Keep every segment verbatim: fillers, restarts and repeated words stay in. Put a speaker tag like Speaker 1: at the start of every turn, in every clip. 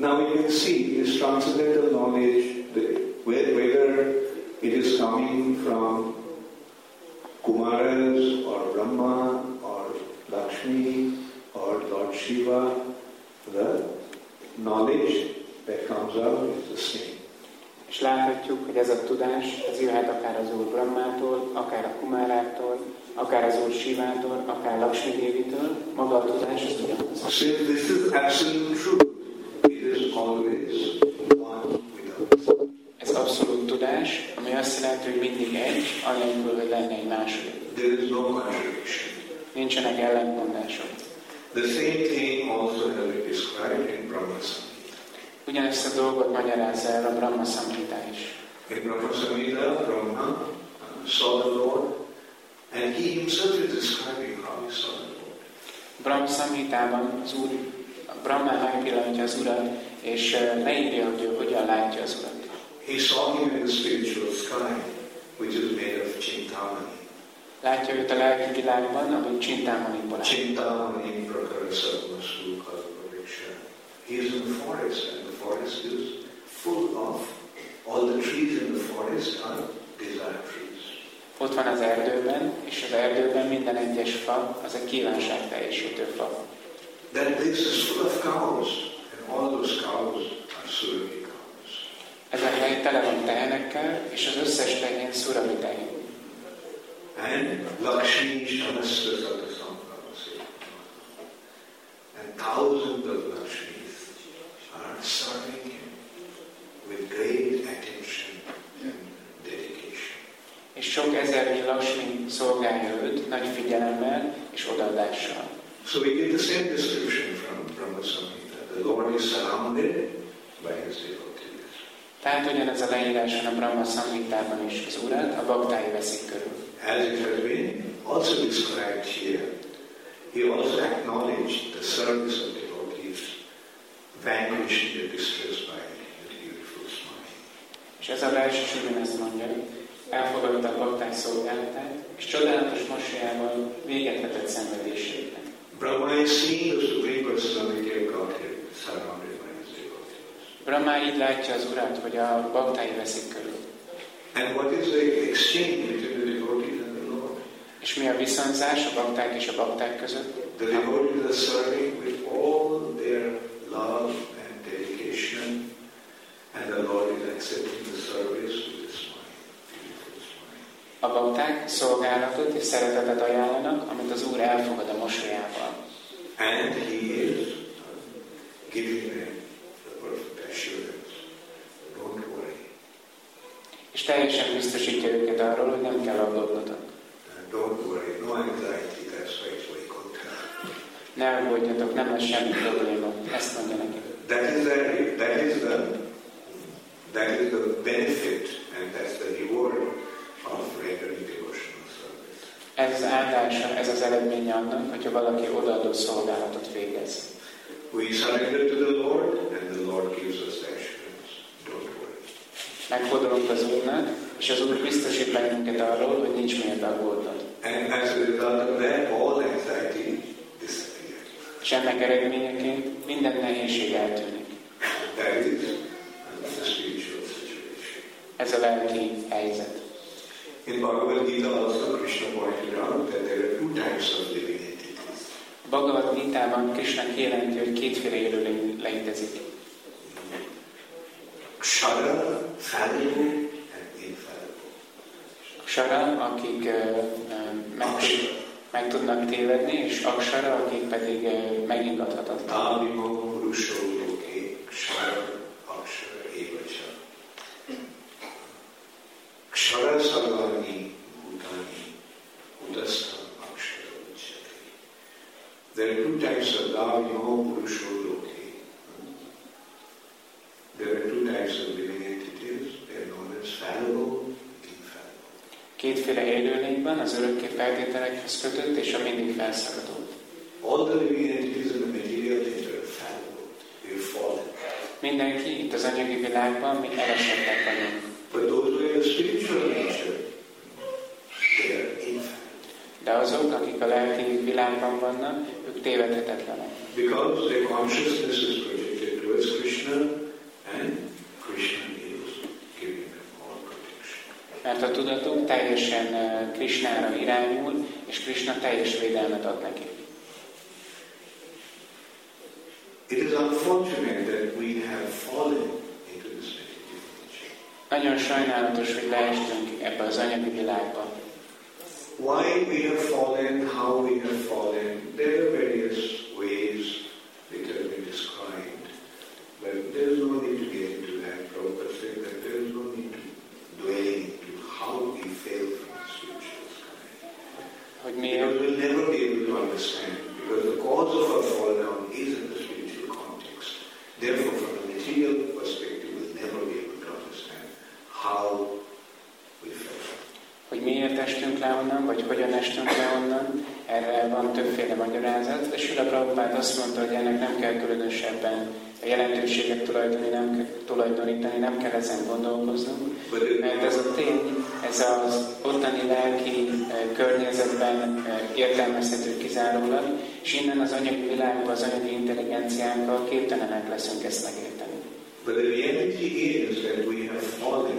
Speaker 1: Now we can see this transcendental knowledge, whether it is coming from Kumaras or Brahma or Lakshmi or Lord Shiva, the knowledge that comes out is the same.
Speaker 2: És láthatjuk, hogy ez a tudás, ez jöhet akár az Úr Brahmától, akár a Kumáráktól, akár az Úr Shivától, akár Lakshmi Dévitől, maga a tudás az ugyanaz.
Speaker 1: Since this is absolute truth, it is always one without.
Speaker 2: Ez abszolút tudás, ami azt jelenti, hogy mindig egy, anélkül, hogy lenne egy második.
Speaker 1: There is no contradiction.
Speaker 2: Nincsenek ellentmondások.
Speaker 1: The same thing also has been described in Brahma Samhita.
Speaker 2: Ugyanezt a dolgot magyarázza el a Brahma Samhita is.
Speaker 1: In Brahma Samhita, Brahma saw the Lord, and he himself is describing how he saw the Lord.
Speaker 2: Brahma Samhitában az Úr, Brahma megpillantja az Urat, és leírja, hogy ő hogyan látja az Urat.
Speaker 1: He saw him in the spiritual sky, which is made of Chintamani.
Speaker 2: Látja őt a lelki világban, amit Chintamaniból áll.
Speaker 1: Chintamani prakarasa vastu kalpavriksha. He is in the forest, and the forest is full of all the trees in the forest are desire trees.
Speaker 2: Ott van az erdőben, és az erdőben minden egyes fa, az egy kívánság teljesítő fa.
Speaker 1: That place is full of cows, and all those cows are Surabhi cows.
Speaker 2: Ez a hely tele van tehenekkel, és az összes tehén Surabhi tehén.
Speaker 1: And Lakshmi Shamasta Satasamkavasi. And thousands of Lakshmis are serving him with great attention and dedication.
Speaker 2: És sok ezernyi Lakshmi szolgálja őt nagy figyelemmel és odaadással.
Speaker 1: So we get the same description from Brahma Samhita. The Lord is surrounded by his devotees.
Speaker 2: Tehát ugyanez a leíráson a Brahma Samhitában is az Urat a baktái veszik körül.
Speaker 1: As it has been also described here, he also acknowledged the service of devotees, vanquishing the distress by his beautiful smile.
Speaker 2: És ez a vers is ugyanezt mondja, elfogadta a bakták szolgálatát, és csodálatos mosolyával véget vetett szenvedésének.
Speaker 1: Brahma is seeing the Supreme Personality of Godhead surrounded by his devotees.
Speaker 2: Brahma így látja az Urat, hogy a baktái veszik körül.
Speaker 1: And what is the exchange between the devotees and the Lord?
Speaker 2: És mi a viszonzás a bakták és a bakták között?
Speaker 1: The devotees are serving with all their love and dedication, and the Lord is accepting the service with a smile, beautiful smile.
Speaker 2: A bakták szolgálatot és szeretetet ajánlanak, amit az Úr elfogad a mosolyával.
Speaker 1: And he is giving them the perfect assurance. Don't worry.
Speaker 2: És teljesen biztosítja őket arról, hogy nem kell aggódnotok.
Speaker 1: Don't worry, no anxiety, that's why it's very good.
Speaker 2: Ne aggódjatok, nem lesz semmi probléma. Ezt mondja neki.
Speaker 1: That is the that is the that is the benefit and that's the reward of rendering devotional service.
Speaker 2: Ez az áldása, ez az eredménye annak, hogyha valaki odaadó szolgálatot végez.
Speaker 1: We surrender to the Lord and the Lord gives us the assurance. Don't worry.
Speaker 2: Megfordulunk az Úrnak, és az Úr biztosít bennünket arról, hogy nincs miért aggódnod.
Speaker 1: And as a result of that, all anxiety disappears.
Speaker 2: És ennek eredményeként minden nehézség eltűnik.
Speaker 1: That is the spiritual situation.
Speaker 2: Ez a lelki helyzet.
Speaker 1: In Bhagavad Gita also Krishna pointed out that there are two types of living entities.
Speaker 2: Bhagavad Gitában Krishna kijelenti, hogy kétféle élőlény létezik.
Speaker 1: Kshara, fallible and infallible.
Speaker 2: Kshara, akik uh, meg, meg tudnak tévedni, és Akshara, akik pedig uh, megingathatatlan.
Speaker 1: Tavimo purusho loke kshara akshara evacha. Kshara sarvani bhutani udastham akshara uchyate. There are two types of Tavimo purusho loke. There are two types of living entities. They are known as fallible and infallible.
Speaker 2: Kétféle élőlény van, az örökké feltételekhez kötött és a mindig felszabadult.
Speaker 1: All the living entities in the material things are fallible. They are fallen.
Speaker 2: Mindenki itt az anyagi világban mi elesettek vagyunk.
Speaker 1: But those who have a spiritual nature, they are infallible.
Speaker 2: De azok, akik a lelki világban vannak, ők tévedhetetlenek.
Speaker 1: Because their consciousness is projected towards Krishna,
Speaker 2: mert a tudatuk teljesen Krishnára irányul, és Krishna teljes védelmet ad neki.
Speaker 1: It is unfortunate that we have fallen into this material nature.
Speaker 2: Nagyon sajnálatos, hogy leestünk ebbe az anyagi világba.
Speaker 1: Why we have fallen, how we have fallen, there are various ways that have been described. But there is no need to get into that. Prabhupada said that there is no need to dwell into how we fail from the spiritual sky.
Speaker 2: Hogy
Speaker 1: Because we'll never be able to understand. Because the cause of our fall down is in the spiritual context. Therefore, from a material perspective, we'll never be able to understand how we fell.
Speaker 2: Hogy miért estünk le onnan, vagy hogyan estünk le onnan, erre van többféle magyarázat, de Srila Prabhupád azt mondta, hogy ennek nem kell különösebben jelentőséget tulajdonítani, nem, tulajdonítani, nem kell ezen gondolkoznunk, mert ez a tény, ez az ottani lelki környezetben értelmezhető kizárólag, és innen az anyagi világban, az anyagi intelligenciánkkal képtelenek leszünk ezt megérteni.
Speaker 1: But the reality is that we have fallen.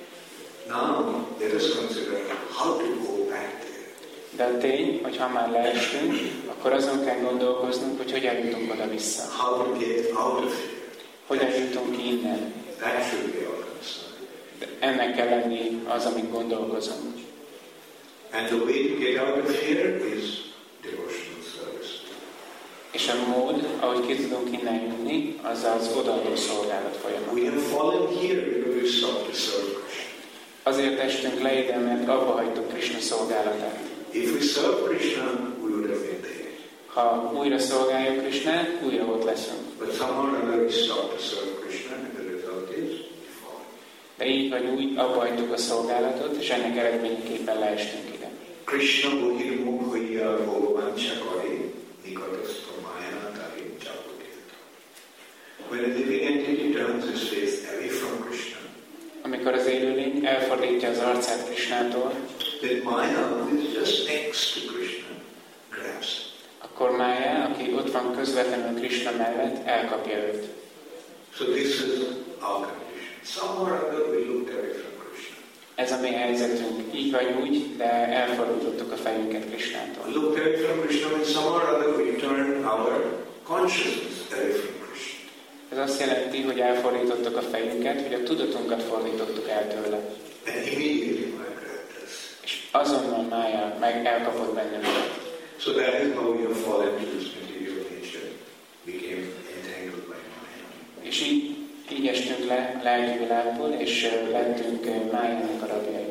Speaker 1: Now let us consider how to go back there.
Speaker 2: De a tény, hogy ha már leestünk, akkor azon kell gondolkoznunk, hogy hogyan jutunk oda vissza.
Speaker 1: How to get out of here.
Speaker 2: Hogyan jutunk ki innen.
Speaker 1: That should be our concern.
Speaker 2: De ennek kell lenni az, amit gondolkozunk.
Speaker 1: And the way to get out of here is devotional service.
Speaker 2: És a mód, ahogy ki tudunk innen jutni, az az odaadó szolgálat folyamat.
Speaker 1: We have fallen here because we stopped to serve Krishna.
Speaker 2: Azért estünk le ide, mert abba hagytuk Krishna szolgálatát.
Speaker 1: If we serve Krishna, we would have been there.
Speaker 2: Ha újra szolgáljuk Krishnát, újra ott leszünk.
Speaker 1: But somehow or another we stopped to serve Krishna, and the result is we fall.
Speaker 2: De így vagy úgy, abba hagytuk a szolgálatot, és ennek eredményeképpen leestünk ide.
Speaker 1: Krishna bohirmu hoya bhagavancha kare nikatastha maya tari chapaketa. When a living entity turns his face away from Krishna,
Speaker 2: amikor az élőlény elfordítja az arcát Krishnától,
Speaker 1: then Maya, who is just next to Krishna, grabs him.
Speaker 2: akkor Maya, aki ott van közvetlenül Krishna mellett, elkapja őt.
Speaker 1: So this is our condition. Somehow or other we looked away from Krishna.
Speaker 2: Ez a mi helyzetünk. Így vagy úgy, de elfordítottuk a fejünket Krishnától.
Speaker 1: Looked away from Krishna means somehow or other we turned our consciousness away from Krishna.
Speaker 2: Ez azt jelenti, hogy elfordítottuk a fejünket, hogy a tudatunkat fordítottuk el tőle.
Speaker 1: And immediately Maya grabbed us.
Speaker 2: És azonnal Maya meg elkapott bennünket.
Speaker 1: So that is how we have fallen into this material nature, became entangled by Maya.
Speaker 2: És így, így estünk le a lelki világból, és lettünk Májának a rabjai.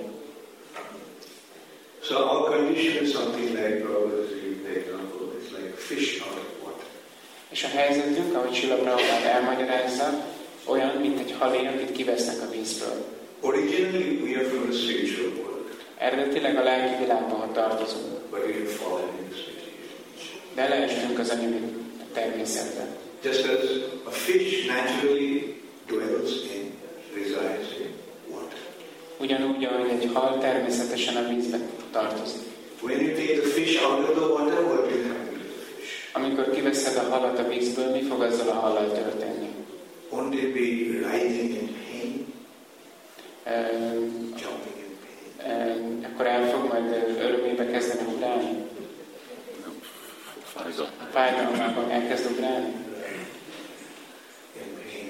Speaker 1: So our condition is something like, Prabhupada gave the example, it's like a fish out of water.
Speaker 2: És a helyzetünk, ahogy Srila Prabhupád elmagyarázza, olyan, mint egy halé, akit kivesznek a vízből.
Speaker 1: Originally we are from the spiritual world.
Speaker 2: Eredetileg a lelki világban tartozunk.
Speaker 1: But we have fallen in this material nature.
Speaker 2: De leestünk az anyagi természetben.
Speaker 1: Just as a fish naturally dwells in, resides in water.
Speaker 2: Ugyanúgy, ahogy egy hal természetesen a vízben tartozik.
Speaker 1: When you take the fish out of the water, what will happen to the fish?
Speaker 2: Amikor kiveszed a halat a vízből, mi fog azzal a hallal történni?
Speaker 1: Won't it be writhing in pain?
Speaker 2: Um,
Speaker 1: Jumping in pain?
Speaker 2: um, akkor el fog majd örömébe kezdeni ugrálni? Fájdalmában elkezd ugrálni?
Speaker 1: In pain.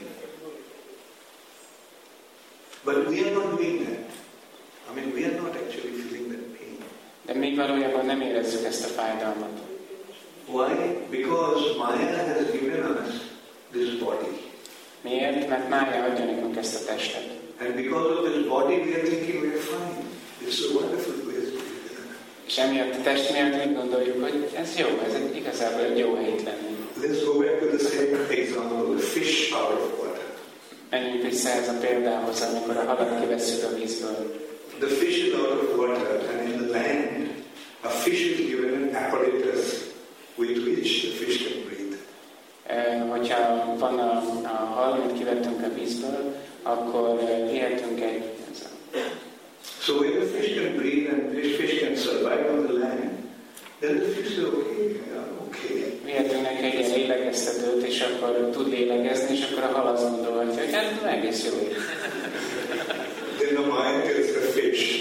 Speaker 1: But we are not doing that. I mean, we are not actually feeling that pain.
Speaker 2: De még valójában nem érezzük ezt a fájdalmat.
Speaker 1: Why? Because Maya has given us this body.
Speaker 2: Miért? Mert Mája adja nekünk ezt a testet.
Speaker 1: And because of this body, we are thinking we are fine. It's a wonderful place to be.
Speaker 2: És emiatt a test miatt úgy gondoljuk, hogy ez jó, ez egy, igazából egy jó hely itt lenni.
Speaker 1: Let's go back to the same example, the fish out of water.
Speaker 2: Menjünk vissza ez a példához, amikor a halat kivesszük a vízből.
Speaker 1: The fish is out of water, and in the land, a fish is given an apparatus with which the fish can breathe.
Speaker 2: E, hogyha van a, a hal, amit kivettünk a vízből, akkor vihetünk egy...
Speaker 1: So when the fish can breathe and this fish can survive on the land, then the fish is okay, yeah, okay.
Speaker 2: Vihetünk neki egy ilyen lélegeztetőt, és akkor tud lélegezni, és akkor a hal azt gondolhatja, hogy hát egész jó.
Speaker 1: Then the Maya tells the fish,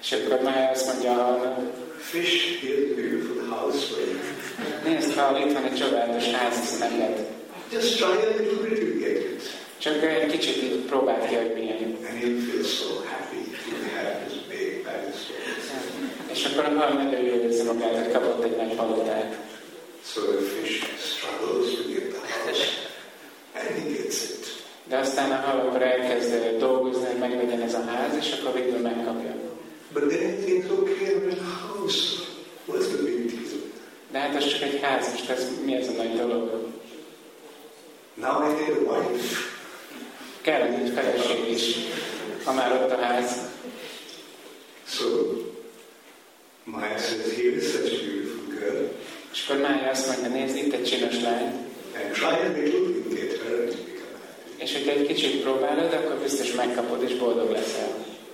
Speaker 2: És akkor Mája azt mondja a halnak,
Speaker 1: fish, here's a beautiful house for you.
Speaker 2: nézd, hal, itt van egy csodálatos ház neked.
Speaker 1: Just try a little bit to get it.
Speaker 2: Csak egy kicsit így próbáld ki, hogy milyen.
Speaker 1: And you'll feel so happy to have this big palace.
Speaker 2: És akkor a hal nagyon jól érzi magát, hogy kapott egy nagy palotát.
Speaker 1: So the fish struggles to get the house, and he gets it.
Speaker 2: De aztán a hal akkor elkezd dolgozni, hogy meglegyen ez a ház, és akkor végül megkapja.
Speaker 1: But then he thinks, okay, I'm in a house. What's the big deal?
Speaker 2: De hát ez csak egy ház, és ez, mi ez a nagy dolog?
Speaker 1: Now I need a wife.
Speaker 2: Kell egy feleség is, ha már ott a ház.
Speaker 1: So Maya says, here is such a beautiful girl.
Speaker 2: És akkor Mája azt mondja, nézd, itt egy csinos lány.
Speaker 1: And try a little, you get her and you become happy.
Speaker 2: És hogyha egy kicsit próbálod, akkor biztos megkapod, és boldog leszel.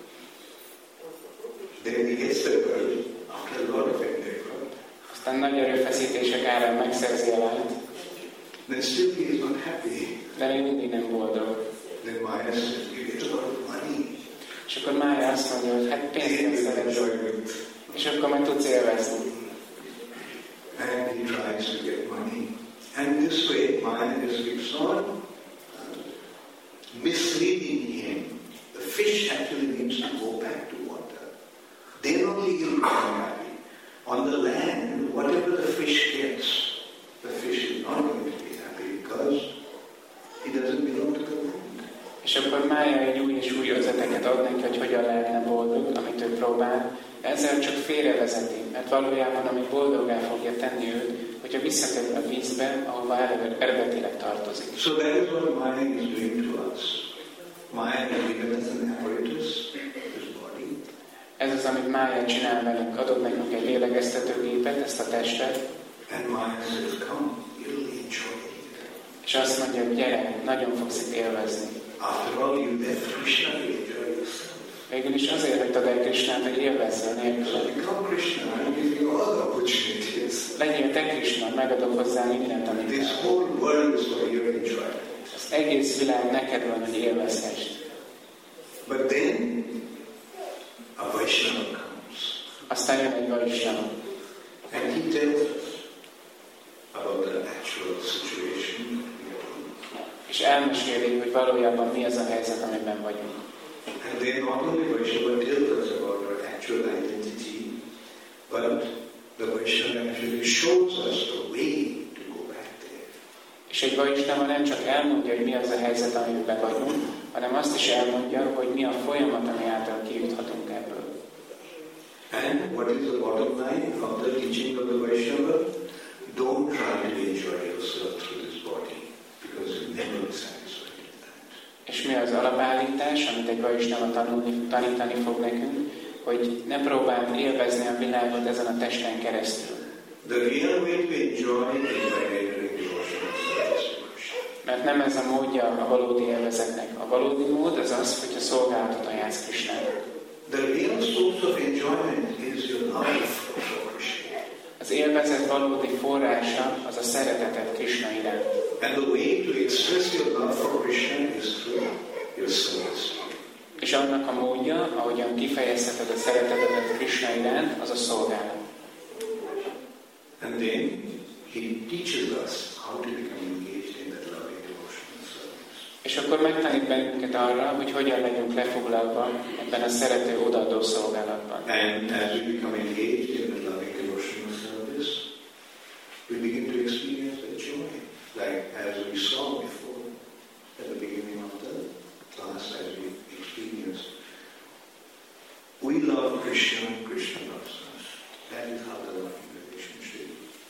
Speaker 1: Then he gets the girl after a lot of endeavor.
Speaker 2: Aztán nagy erőfeszítések árán megszerzi a lányt.
Speaker 1: Then still he is not happy.
Speaker 2: De még mindig nem boldog.
Speaker 1: Then Maya says, you get a lot of money.
Speaker 2: És akkor Mája azt mondja, hogy hát pénzt kell szerezni. És akkor meg tudsz élvezni.
Speaker 1: And he tries to get money. And this way, Maya just keeps on misleading him. The fish actually needs to go back to water. Then only he'll become happy. On the land, whatever the fish gets, the fish is not going to be happy because he doesn't belong to the land.
Speaker 2: És akkor Mája egy új és új ötleteket ad neki, hogy hogyan lehetne boldog, amit ő próbál. Ezzel csak félrevezeti, mert valójában ami boldoggá fogja tenni őt, hogyha visszakerül a vízbe, ahova eredetileg tartozik.
Speaker 1: So that is what Maya is doing to us. Maya has given us an apparatus, this body.
Speaker 2: Ez az, amit Mája csinál velünk, adott nekünk egy lélegeztetőgépet, ezt a testet.
Speaker 1: And Maya says, come, you'll enjoy it.
Speaker 2: És azt mondja, hogy gyere, nagyon fogsz itt élvezni.
Speaker 1: After all, you left Krishna to enjoy yourself.
Speaker 2: Végül is azért hagytad el Krishnát, hogy élvezzel nélkül.
Speaker 1: Become Krishna, I'm giving you all the opportunities.
Speaker 2: Legyél te Krishna, megadok hozzá mindent, amit
Speaker 1: This
Speaker 2: kell.
Speaker 1: whole world is for your enjoyment.
Speaker 2: Az egész világ neked van, hogy élvezhess.
Speaker 1: But then, a Vaishnava comes.
Speaker 2: Aztán jön egy Vaishnava.
Speaker 1: And he tells us about the actual situation.
Speaker 2: És elmeséli, hogy valójában mi az a helyzet, amiben vagyunk.
Speaker 1: And then not only Vaishnava tells us about our actual identity, but the Vaishnava actually shows us the way to go back there.
Speaker 2: És egy Vaishnava nem csak elmondja, hogy mi az a helyzet, amiben vagyunk, hanem azt is elmondja, hogy mi a folyamat, ami által kijuthatunk ebből.
Speaker 1: And what is the bottom line of the teaching of the Vaishnava? Don't try to enjoy yourself through this body, because you'll never be satisfied with that.
Speaker 2: És mi az alapállítás, amit egy Vaishnava tanulni, tanítani fog nekünk, hogy ne próbáld élvezni a világot ezen a testen keresztül.
Speaker 1: The real way to enjoy is by rendering devotional service to Krishna.
Speaker 2: Mert nem ez a módja a valódi élvezetnek. A valódi mód az az, hogy a szolgálatot ajánlsz Krishnának.
Speaker 1: The real source of enjoyment is your love for Krishna.
Speaker 2: Az élvezet valódi forrása az a szereteted Krishna iránt.
Speaker 1: And the way to express your love for Krishna is through your service.
Speaker 2: És annak a módja, ahogyan kifejezheted a szeretetedet Krishna iránt, az a szolgálat.
Speaker 1: And then he teaches us how to become engaged in that loving devotional service.
Speaker 2: És akkor megtanít bennünket arra, hogy hogyan legyünk lefoglalva ebben a szerető odaadó szolgálatban.
Speaker 1: And as we become engaged in the loving devotional service, we begin to experience the joy, like as we saw before at the beginning of the class, as we experienced. We love Krishna, Krishna loves us. That is how the loving relationship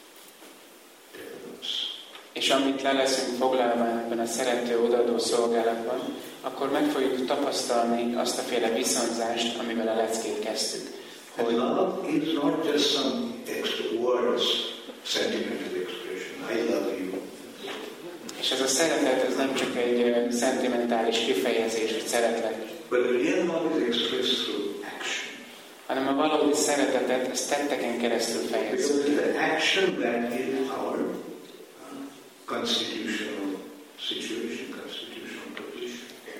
Speaker 1: develops.
Speaker 2: És amit le leszünk foglalva ebben a szerető odaadó szolgálatban, akkor meg fogjuk tapasztalni azt a féle viszonzást, amivel a leckét kezdtük.
Speaker 1: And love is not just some extra words, sentimental expression. I love you.
Speaker 2: És ez a szeretet, ez nem csak egy uh, szentimentális kifejezés, hogy szeretlek,
Speaker 1: But the real love is expressed through action.
Speaker 2: hanem a valódi szeretetet, ezt tetteken keresztül fejezzük.
Speaker 1: Because the action that is our uh, constitutional situation, constitutional position.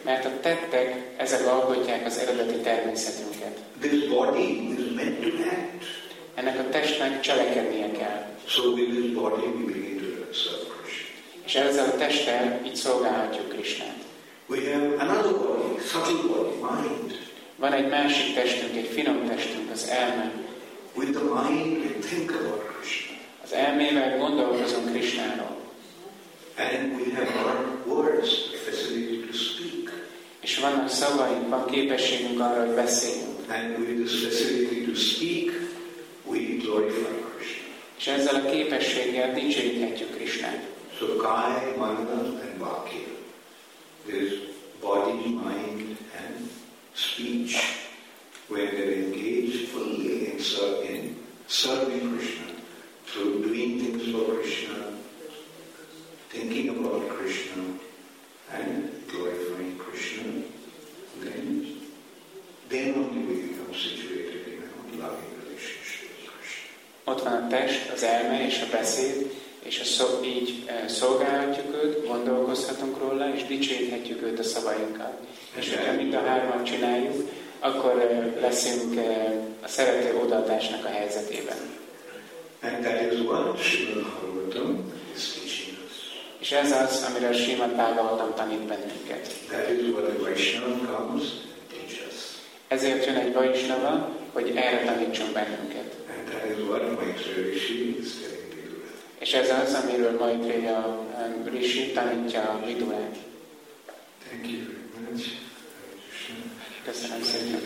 Speaker 2: Mert a tettek, ezek alkotják az eredeti természetünket.
Speaker 1: This body is meant to act.
Speaker 2: Ennek a testnek cselekednie kell.
Speaker 1: So with this body we begin to serve Krishna.
Speaker 2: És ezzel a testtel így szolgálhatjuk Krisnát.
Speaker 1: We have another body, subtle body, mind.
Speaker 2: Van egy másik testünk, egy finom testünk, az elme.
Speaker 1: With the mind we think about Krishna.
Speaker 2: Az elmével gondolkozunk Krisnáról.
Speaker 1: And we have our words, the facility to speak.
Speaker 2: És vannak szavaink, van képességünk arra, hogy beszéljünk.
Speaker 1: And with this facility to speak, we glorify Krishna.
Speaker 2: És ezzel a képességgel dicsőíthetjük Krisnát.
Speaker 1: So Kaya, Mana and Vakya. There is body, mind and speech. When they're engaged fully in, ser- in serving Krishna, through doing things for Krishna, thinking about Krishna and glorifying Krishna, then, then only we become situated in a loving relationship with Krishna.
Speaker 2: Ott van a test, az elme és a beszéd, és a szó, így e, szolgálhatjuk őt, gondolkozhatunk róla, és dicsőíthetjük őt a szavainkkal. És hogyha mind a hármat csináljuk, akkor e, leszünk e, a szerető odaadásnak a helyzetében.
Speaker 1: And that is what Srimad Bhagavatam is teaching us.
Speaker 2: És ez az, amire a Srimad Bhagavatam tanít bennünket.
Speaker 1: That is what the Vaishnava comes and teach us.
Speaker 2: Ezért jön egy Vaishnava, hogy erre tanítson bennünket.
Speaker 1: And that is what Maitreya Rishi is telling Vidura.
Speaker 2: És ez az, amiről Maitreya um, Rishi tanítja a Vidurát.
Speaker 1: Thank you very much.
Speaker 2: Köszönöm szépen.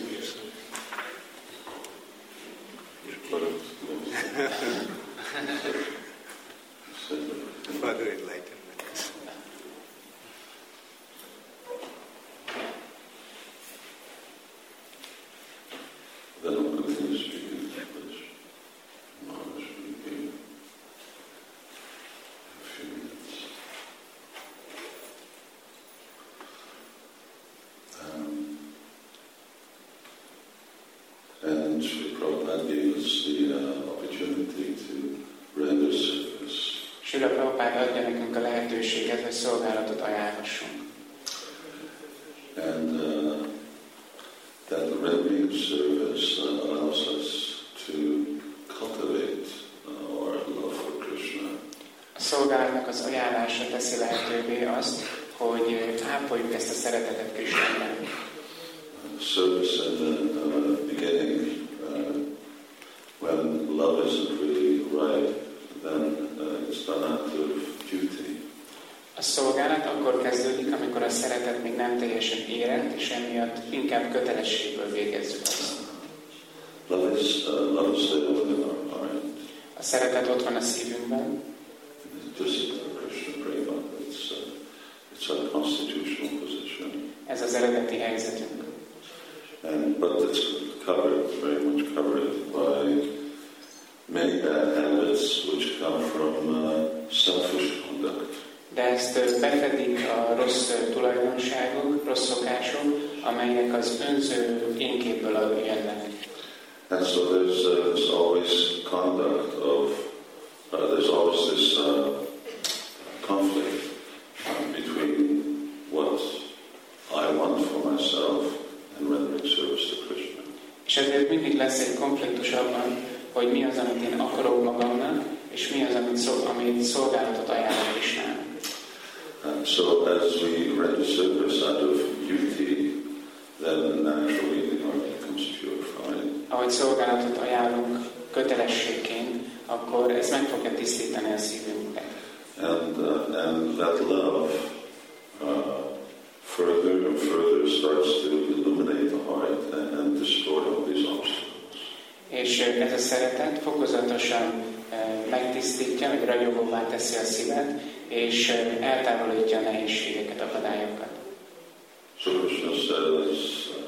Speaker 1: Further enlightenment.
Speaker 3: Then I'll continue speaking in English. Maharaj will be a few minutes. Um, and Sri Prabhupada gave us the uh, opportunity to render service.
Speaker 2: Srila Prabhupád adja nekünk a lehetőséget, hogy szolgálatot ajánlassunk.
Speaker 3: And uh, that rendering service uh, allows us to cultivate uh, our love for Krishna.
Speaker 2: A szolgálatnak az ajánlása teszi lehetővé azt, hogy ápoljuk ezt a szeretetet Krisnában.
Speaker 3: Uh, service in the uh, beginning, uh, when love isn't really right, then uh, it's done out of duty.
Speaker 2: A szolgálat akkor kezdődik, amikor a szeretet még nem teljesen érett, és emiatt inkább kötelességből végezzük azt.
Speaker 3: Love is, uh, love is there within our heart.
Speaker 2: A szeretet ott van a szívünkben.
Speaker 3: This is the Krishna Prema. It's, uh, it's our constitutional position.
Speaker 2: Ez az eredeti helyzetünk.
Speaker 3: And, but it's covered, very much covered by many bad habits which come from uh, selfish conduct.
Speaker 2: De ezt befedik a rossz tulajdonságok, rossz szokások, amelyek az önző énképből jönnek.
Speaker 3: And so there's, uh, there's always conduct of, uh, there's always this uh, conflict uh, between what I want for myself and rendering service to Krishna.
Speaker 2: És ezért mindig lesz egy konfliktus abban, hogy mi az, amit én akarok magamnak, és mi az, amit, szol, amit szolgálatot ajánlok Krisnának.
Speaker 3: And so as we render service out of duty, then naturally the heart becomes purified.
Speaker 2: Ahogy szolgálatot ajánlunk kötelességként, akkor ez meg fogja tisztítani a szívünket.
Speaker 3: And, uh, and that love uh, further and further starts to illuminate the heart and, and destroy all these obstacles.
Speaker 2: És ez a szeretet fokozatosan megtisztítja, vagy ragyogóvá teszi a szívet, és eltávolítja a nehézségeket, akadályokat.
Speaker 3: So Krishna says,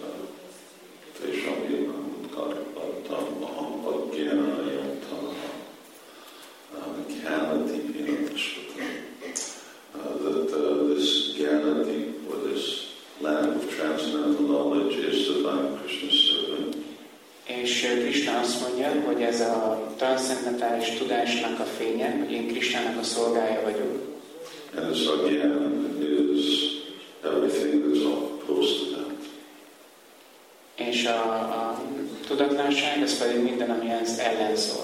Speaker 3: Tesham Yamam Karpatam Aham Agyanayam Taha Gyanadipina Shrutam. That uh, this Gyanadip, or this lamp of transcendental knowledge, is divine Krishna's servant.
Speaker 2: És Krishna azt mondja, hogy ez a transzcendentális tudásnak a fénye, hogy én Krishnának a szolgája vagyok.
Speaker 3: And this Agyan is everything that's
Speaker 2: tudatlanság, ez pedig minden, ami ezt ellen szól.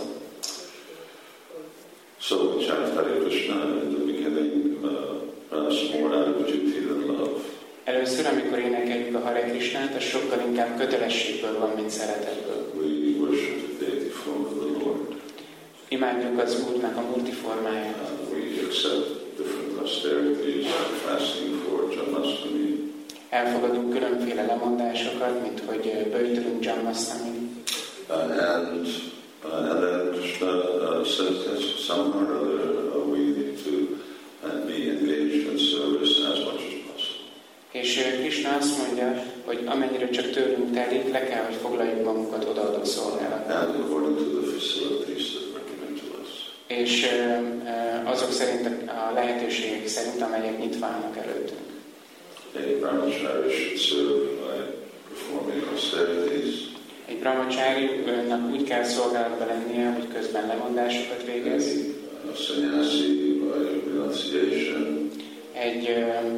Speaker 3: So we chant Hare Krishna in the beginning, uh, us more out of duty than love.
Speaker 2: Először, amikor énekeljük a Hare Krishnát, az sokkal inkább kötelességből van, mint szeretetből.
Speaker 3: We worship the deity form of the Lord.
Speaker 2: Imádjuk az Úrnak a multi formáját.
Speaker 3: Uh, we accept different austerities, fasting for Janmashtami.
Speaker 2: Elfogadunk különféle lemondásokat, mint hogy böjtölünk Janmashtami.
Speaker 3: Uh, and, uh, and then Krishna uh, says that somehow or other uh, we need to uh, be engaged in service as much as possible.
Speaker 2: És Krishna azt mondja, hogy amennyire csak tőlünk telik, le kell, hogy foglaljuk magunkat odaadó szolgálatba.
Speaker 3: And according to the facilities that were given to us.
Speaker 2: És azok szerint, a lehetőségek szerint, amelyek nyitva állnak előttünk.
Speaker 3: A brahmachari should serve by performing austerities.
Speaker 2: Egy brahmachari-nak úgy kell szolgálatba lennie, hogy közben lemondásokat végez.
Speaker 3: A sannyasi by renunciation.
Speaker 2: Egy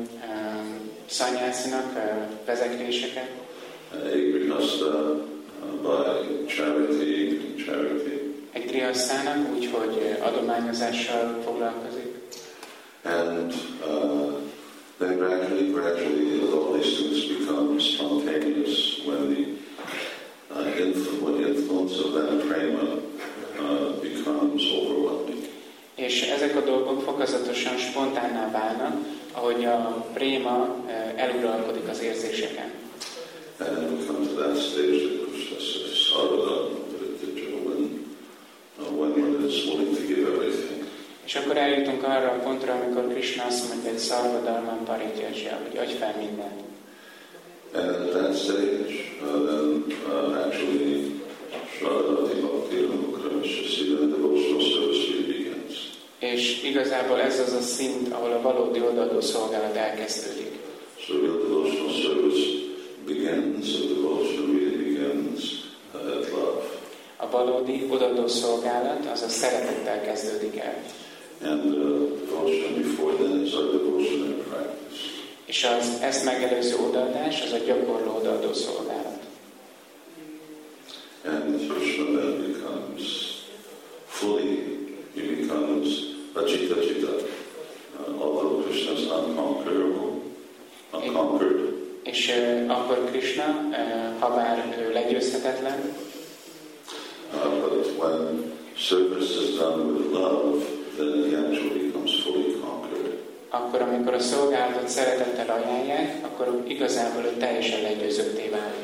Speaker 2: szanyászinak uh, vezekléseket.
Speaker 3: A grihastha by charity, charity.
Speaker 2: Egy grihasztának úgy, hogy adományozással foglalkozik.
Speaker 3: And uh, then gradually, gradually, all these things become spontaneous when the uh, influ- when the influence of that prema uh, becomes overwhelming.
Speaker 2: És ezek a dolgok fokozatosan spontánná válnak, ahogy a préma eluralkodik az érzéseken.
Speaker 3: And we come to that stage that Krishna says, Sarvadharma Parityaja, when, when one is willing to give everything.
Speaker 2: És akkor eljutunk arra a pontra, amikor Krishna azt mondja, hogy Sarvadharma Parityaja, hogy adj fel mindent.
Speaker 3: And at that stage, uh, then uh, actually, Shradhati Bhakti Ramukramishya devotional service really begins.
Speaker 2: És igazából ez az a szint, ahol a valódi odaadó szolgálat elkezdődik.
Speaker 3: So real devotional service begins, so devotion really begins uh, at love.
Speaker 2: A valódi odaadó szolgálat az a szeretettel kezdődik el.
Speaker 3: And uh, devotion before then is our devotion in practice.
Speaker 2: És az ezt megelőző odaadás az a gyakorló odaadó szolgálat.
Speaker 3: And Krishna then becomes fully, he becomes Ajita Jita. Uh, although Krishna is unconquerable, unconquered.
Speaker 2: És uh, akkor Krishna, uh, ha bár ő legyőzhetetlen,
Speaker 3: uh, but when service is done with love, then he actually becomes fully conquered.
Speaker 2: Akkor, amikor a szolgálatot szeretettel ajánlják, akkor igazából ő teljesen legyőzötté válik.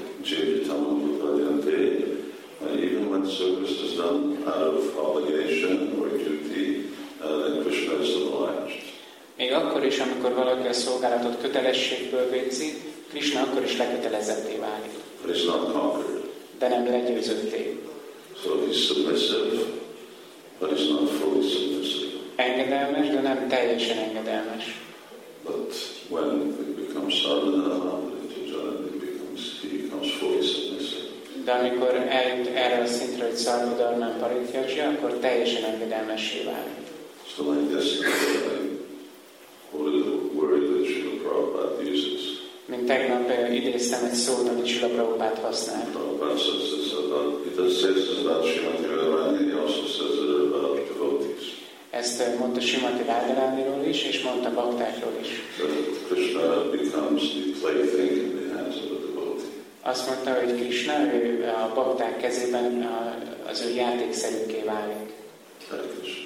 Speaker 3: Even when service is done out of obligation or duty, uh, then Krishna is obliged.
Speaker 2: Még akkor is, amikor valaki a szolgálatot kötelességből végzi, Krishna akkor is lekötelezetté válik.
Speaker 3: But he's not conquered.
Speaker 2: De nem legyőzötté.
Speaker 3: So he's submissive, but he's not fully submissive.
Speaker 2: Engedelmes, de nem teljesen engedelmes.
Speaker 3: But when it becomes sadhana, it becomes, he becomes fully submissive.
Speaker 2: De amikor eljut erre a szintre, hogy Sarvadharma Parityaja, akkor teljesen engedelmessé válik.
Speaker 3: So like yesterday, I quoted a word that Srila Prabhupada uses.
Speaker 2: Mint tegnap idéztem egy szót, amit Srila Prabhupada használ.
Speaker 3: Prabhupada says this about, he does say this about Srimati Radharani, he also says it about devotees.
Speaker 2: Ezt mondta Srimati Radharaniról is, és mondta baktákról is.
Speaker 3: That Krishna becomes the plaything in the hands of a devotee.
Speaker 2: Azt mondta, hogy Krishna ő a bakták kezében az ő játékszerűkké válik.
Speaker 3: Hare Krishna.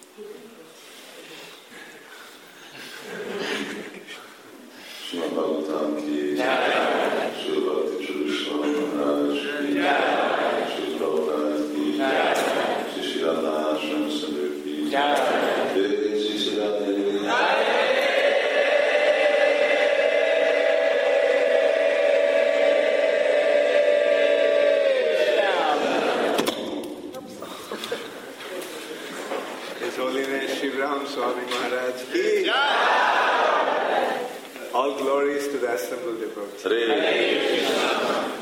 Speaker 3: Srimad Bhagavatam ki, Srila Bhakti Charisma Maharaj ki, Srila Prabhupada ki, Sri Sri Radha Ashram Center ki, Jai Sri Sri Radha.
Speaker 1: His Holiness Shri Ram Swami Maharaj ki. All glories to the assembled devotees.
Speaker 3: Hare Krishna.